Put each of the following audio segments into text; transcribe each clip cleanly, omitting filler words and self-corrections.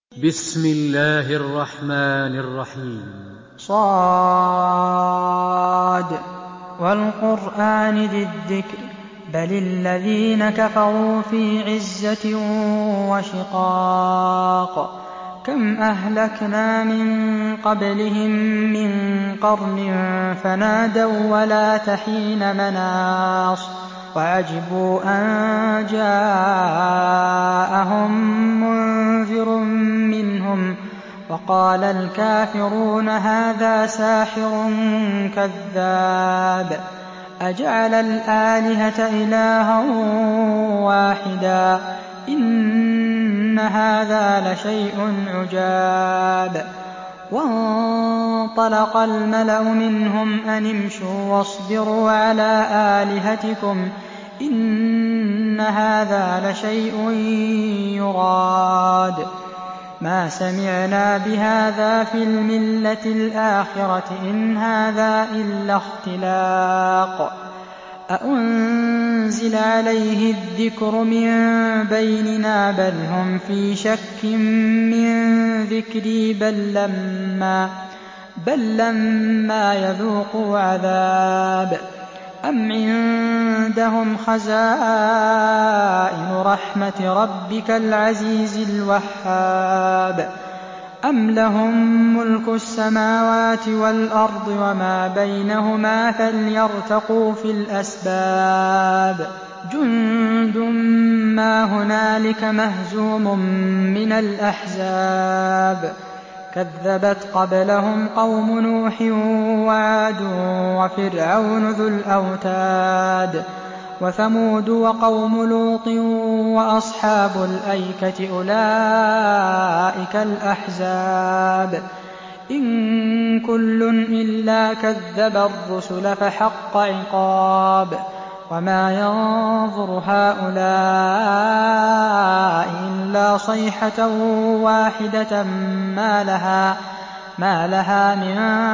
بسم الله الرحمن الرحيم. صاد والقرآن ذي الذكر بل الذين كفروا في عزة وشقاق كم أهلكنا من قبلهم من قرن فنادوا ولا تحين مناص وعجبوا أن جاءهم منذر منهم وقال الكافرون هذا ساحر كذاب أجعل الآلهة إلها واحدا إن هذا لشيء عجاب وانطلق الملأ منهم أن امشوا واصبروا على آلهتكم إن هذا لشيء يراد ما سمعنا بهذا في الملة الآخرة إن هذا إلا اختلاق أأنزل عليه الذكر من بيننا بل هم في شك من ذكري بل لما يذوقوا عذاب أم عندهم خزائن رحمة ربك العزيز الوهاب أم لهم ملك السماوات والأرض وما بينهما فليرتقوا في الأسباب جند ما هنالك مهزوم من الأحزاب كذبت قبلهم قوم نوح وعاد وفرعون ذو الأوتاد وثمود وقوم لوط وأصحاب الأيكة أولئك الأحزاب إن كل إلا كذب الرسل فحق عقاب وما ينظر هؤلاء إلا صيحة واحدة ما لها من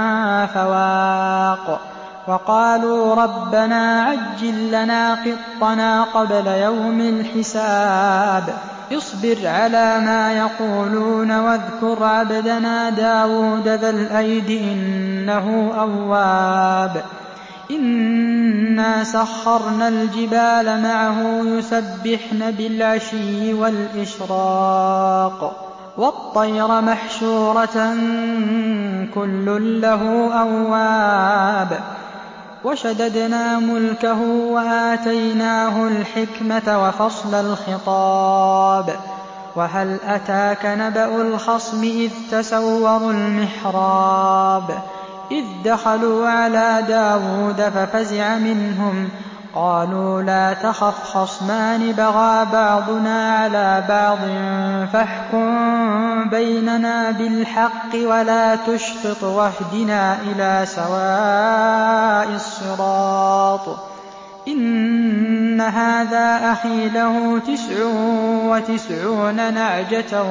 فواق وقالوا ربنا عجل لنا قطنا قبل يوم الحساب اصبر على ما يقولون واذكر عبدنا داود ذا الأيد إنه أواب إنا سخرنا الجبال معه يسبحن بالعشي والإشراق والطير محشورة كل له أواب وشددنا ملكه وآتيناه الحكمة وفصل الخطاب وهل أتاك نبأ الخصم إذ تسوروا المحراب إذ دخلوا على داود ففزع منهم قالوا لا تخف خصمان بغى بعضنا على بعض فاحكم بيننا بالحق ولا تشطط واهدنا إلى سواء الصراط إن هذا أخي له 99 نعجة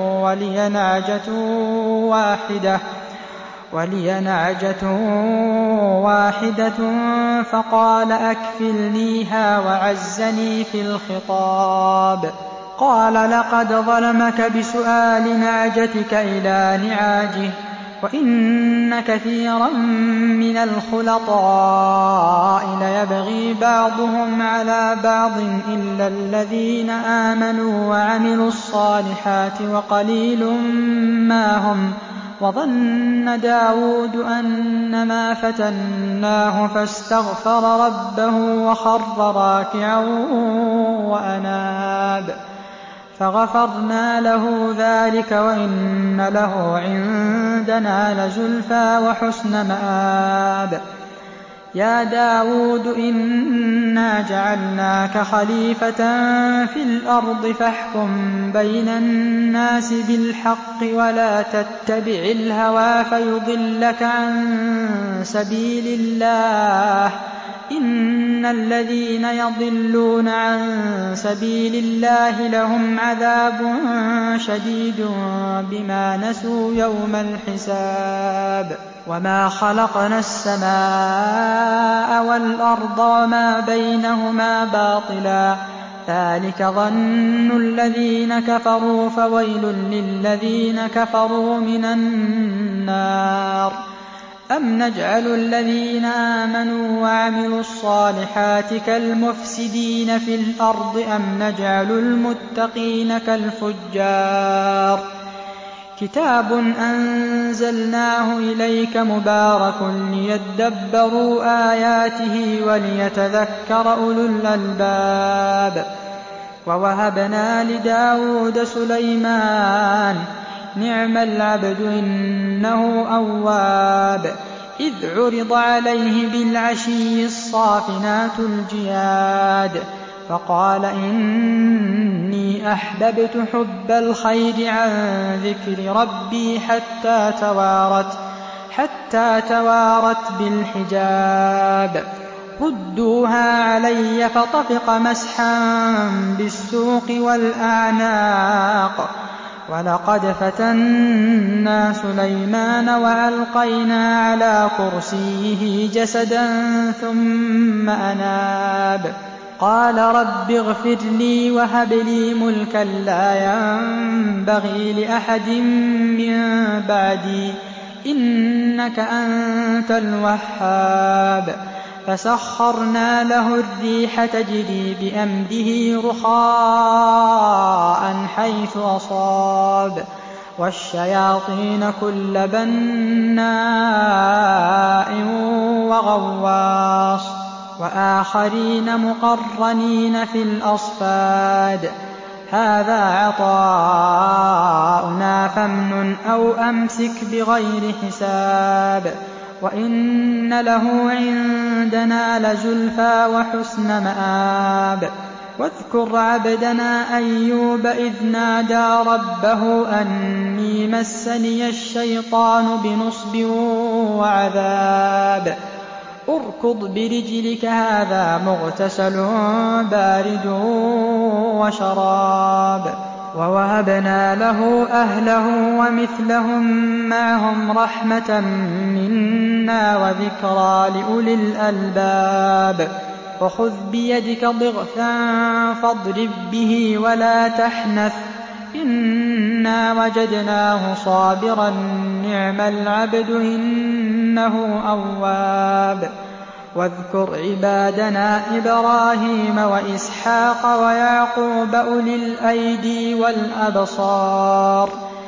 ولي نعجة واحدة فقال أكفلنيها وعزني في الخطاب قال لقد ظلمك بسؤال نعجتك إلى نعاجه وإن كثيرا من الخلطاء ليبغي بعضهم على بعض إلا الذين آمنوا وعملوا الصالحات وقليل ما هم وظن داود أنما فتناه فاستغفر ربه وخر راكعا وأناب فغفرنا له ذلك وإن له عندنا لزلفى وحسن مآب يا داود إنا جعلناك خليفة في الأرض فاحكم بين الناس بالحق ولا تتبع الهوى فيضلك عن سبيل الله إن الذين يضلون عن سبيل الله لهم عذاب شديد بما نسوا يوم الحساب وما خلقنا السماء والأرض وما بينهما باطلا ذلك ظن الذين كفروا فويل للذين كفروا من النار. أم نجعل الذين آمنوا وعملوا الصالحات كالمفسدين في الأرض أم نجعل المتقين كالفجار. كتاب أنزلناه إليك مبارك ليدبروا آياته وليتذكر أولو الألباب. ووهبنا لداود سليمان نعم العبد إنه أواب. إذ عرض عليه بالعشي الصافنات الجياد فقال إني أحببت حب الخير عن ذكر ربي حتى توارت بالحجاب. ردوها علي فطفق مسحا بالسوق والأعناق. ولقد فتنا سليمان وألقينا على كرسيه جسدا ثم أناب. قال رب اغفر لي وهب لي ملكا لا ينبغي لأحد من بعدي إنك أنت الوهاب. فسخرنا له الريح تجري بأمره رخاء حيث أصاب والشياطين كل بناء وغواص وآخرين مقرنين في الأصفاد. هذا عطاؤنا فامنن أو أمسك بغير حساب. وإن له عندنا لزلفى وحسن مآب. واذكر عبدنا أيوب إذ نادى ربه أني مسني الشيطان بنصب وعذاب. اركض برجلك هذا مغتسل بارد وشراب. ووهبنا له أهله ومثلهم معهم رحمة منا وذكرى لأولي الألباب. وخذ بيدك ضغثا فاضرب به ولا تحنث إنا وجدناه صابرا نعم العبد إنه أواب. واذكر عبادنا إبراهيم وإسحاق ويعقوب أولي الأيدي والأبصار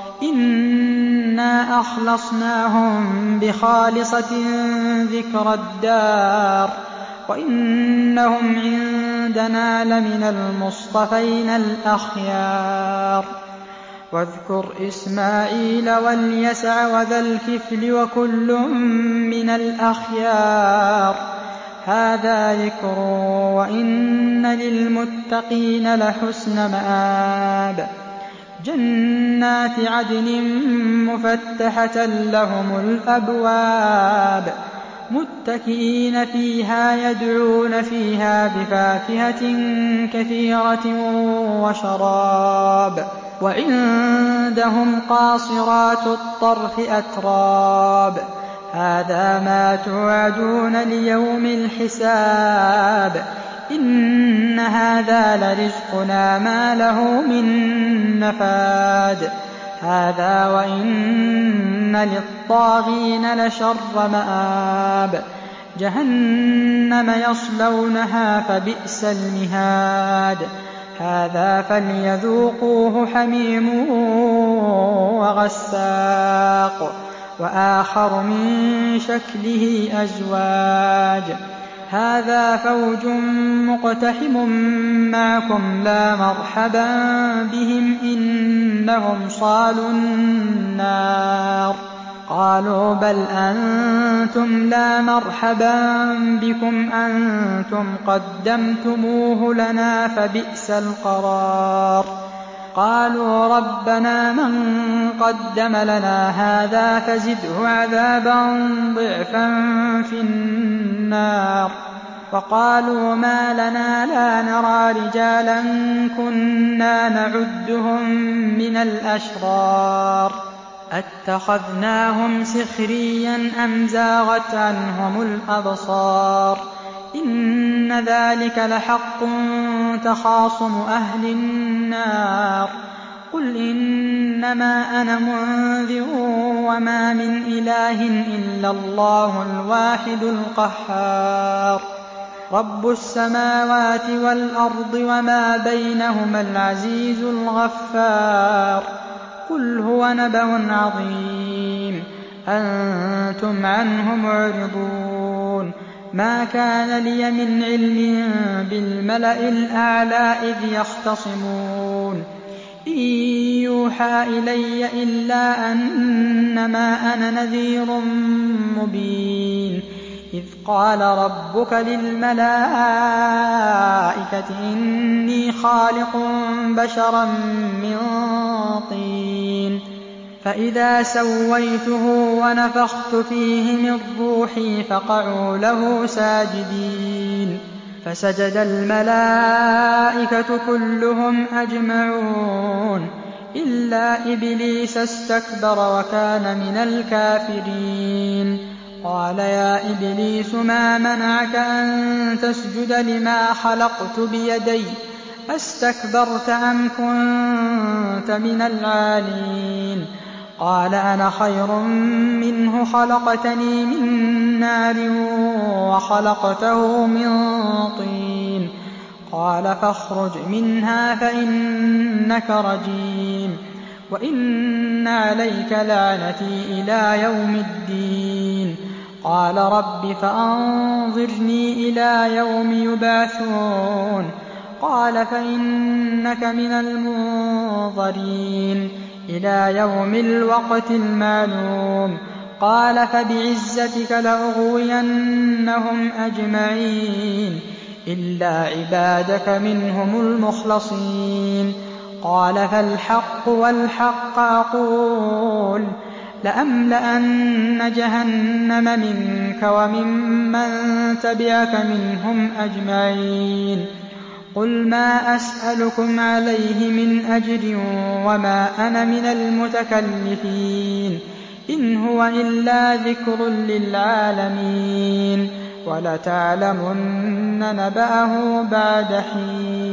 إنا أخلصناهم بخالصة ذكر الدار وإنهم عندنا لمن المصطفين الأخيار. واذكر إسماعيل واليسع وذا الكفل وكل من الأخيار. هذا ذكر وإن للمتقين لحسن مآب. جنات عدن مفتحة لهم الأبواب متكئين فيها يدعون فيها بفاكهة كثيرة وشراب. وعندهم قاصرات الطرف أتراب. هذا ما توعدون ليوم الحساب. إن هذا لرزقنا ما له من نفاد. هذا وإن للطاغين لشر مآب. جهنم يصلونها فبئس المهاد. هذا فليذوقوه حميم وغساق وآخر من شكله أزواج. هذا فوج مقتحم معكم لا مرحبا بهم إنهم صالوا النار. قالوا بل أنتم لا مرحبا بكم أنتم قدمتموه لنا فبئس القرار. قالوا ربنا من قدم لنا هذا فزده عذابا ضعفا في النار. وقالوا ما لنا لا نرى رجالا كنا نعدهم من الأشرار أتخذناهم سخريا أم زاغت عنهم الأبصار. إن ذلك لحق تخاصم أهل النار قل إنما أنا منذر وما من إله إلا الله الواحد القهار رب السماوات والأرض وما بينهما العزيز الغفار قل هو نبأ عظيم أنتم عنه معرضون ما كان لي من علم بالملأ الأعلى إذ يختصمون إن يوحى إلي إلا أنما أنا نذير مبين إذ قال ربك للملائكة إني خالق بشرا من طين فإذا سويته ونفخت فيه من روحي فقعوا له ساجدين فسجد الملائكة كلهم أجمعون إلا إبليس استكبر وكان من الكافرين قال يا إبليس ما منعك أن تسجد لما خلقت بيدي أستكبرت أم كنت من العالين قال أنا خير منه خلقتني من نار وخلقته من طين قال فاخرج منها فإنك رجيم وإن عليك لعنتي إلى يوم الدين قال رب فأنظرني إلى يوم يبعثون قال فإنك من المنظرين إلى يوم الوقت المعلوم قال فبعزتك لأغوينهم أجمعين إلا عبادك منهم المخلصين قال فالحق والحق أقول لأملأن جهنم منك وممن تبعك منهم أجمعين قل ما أسألكم عليه من أجر وما أنا من المتكلفين إن هو إلا ذكر للعالمين ولتعلمن نبأه بعد حين